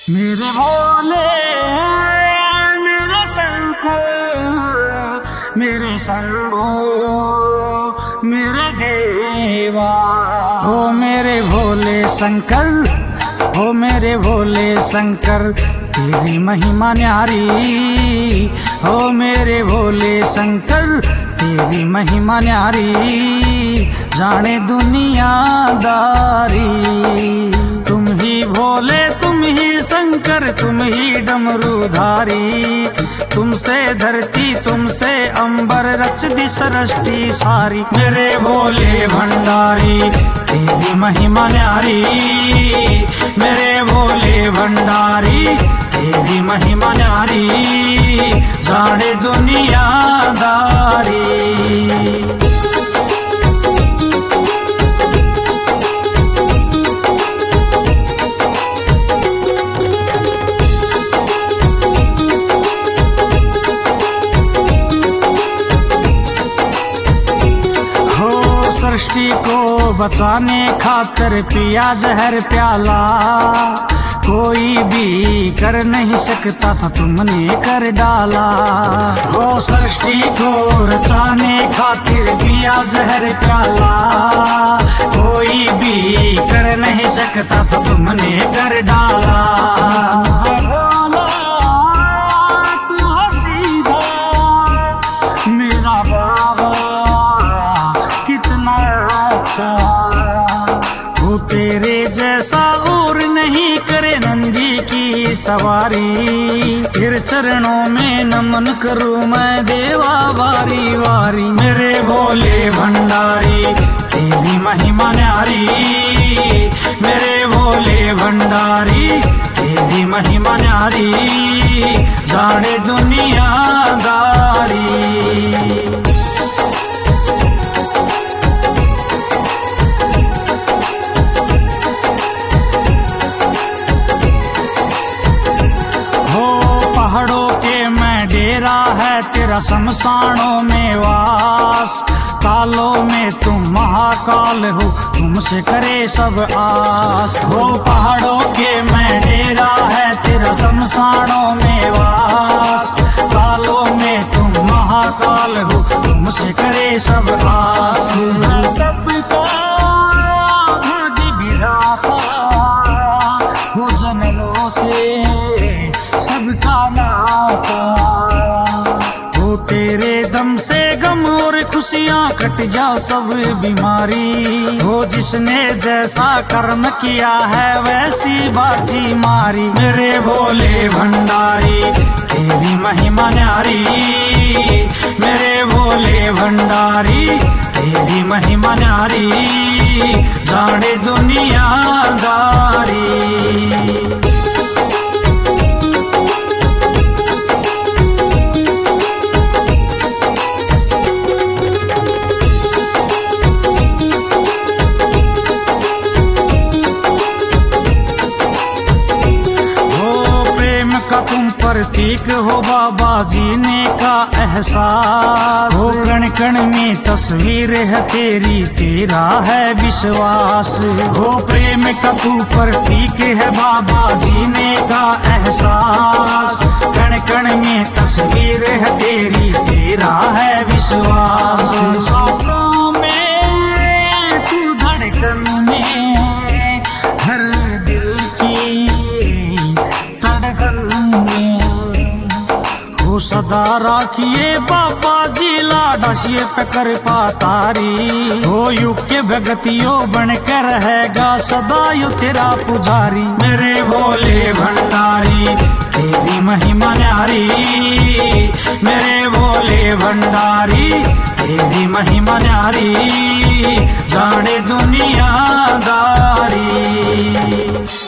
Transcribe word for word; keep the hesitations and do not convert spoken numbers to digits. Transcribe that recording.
मेरे भोले मेरे शंकर मेरे शंभो मेरे देवा। हो मेरे भोले शंकर, हो मेरे भोले शंकर, तेरी महिमा न्यारी। हो मेरे भोले शंकर, तेरी महिमा न्यारी, जाने दुनियादारी। तुम ही भोले तुम ही शंकर, तुम ही डमरूधारी। तुमसे धरती तुमसे अंबर रच दी सृष्टि सारी। मेरे भोले भंडारी तेरी महिमा न्यारी। मेरे भोले भंडारी तेरी महिमा न्यारी, जाने दुनियादारी। सृष्टि को बचाने खातिर पिया जहर प्याला। कोई भी कर नहीं सकता था, तुमने कर डाला। हो सृष्टि को बचाने खातिर पिया जहर प्याला। कोई भी कर नहीं सकता था, तुमने कर डाला। वो तेरे जैसा और नहीं करे नंदी की सवारी। फिर चरणों में नमन करूं मैं देवा बारी बारी। मेरे भोले भंडारी तेरी महिमा न्यारी। मेरे भोले भंडारी तेरी महिमा न्यारी, जाने दुनियादारी। है तेरा शमशानों में वास। कालों में तुम महाकाल हो, तुमसे करे सब आस। हो पहाड़ों के मैं डेरा है तेरा शमशानों में वास। कालों में तुम महाकाल हो, तुमसे करे सब आस। सबका भाग्य विधाता हो, जनलों से सबका नाता। तेरे दम से गम और खुशियाँ कट जा सब बीमारी। हो जिसने जैसा कर्म किया है वैसी बाजी मारी। मेरे भोले भंडारी तेरी महिमा न्यारी। मेरे भोले भंडारी तेरी महिमा न्यारी, जाने दुनियादारी। प्रतीक हो बाबा जीने का एहसास। हो कण कण में तस्वीर है तेरी, तेरा है विश्वास। हो प्रेम का तू प्रतीक है बाबा जीने का एहसास। कण कण में तस्वीर है तेरी, तेरा है विश्वास। सांसों में तू धड़कन में हर दिल की धड़कन में। सदा राखिए बाबा जी लाडा शिव पे कर पातारी। हो युग के भगतियों बन कर रहेगा सदा यू तेरा पुजारी। मेरे भोले भंडारी तेरी महिमा न्यारी। मेरे भोले भंडारी तेरी महिमा न्यारी, जाने दुनियादारी।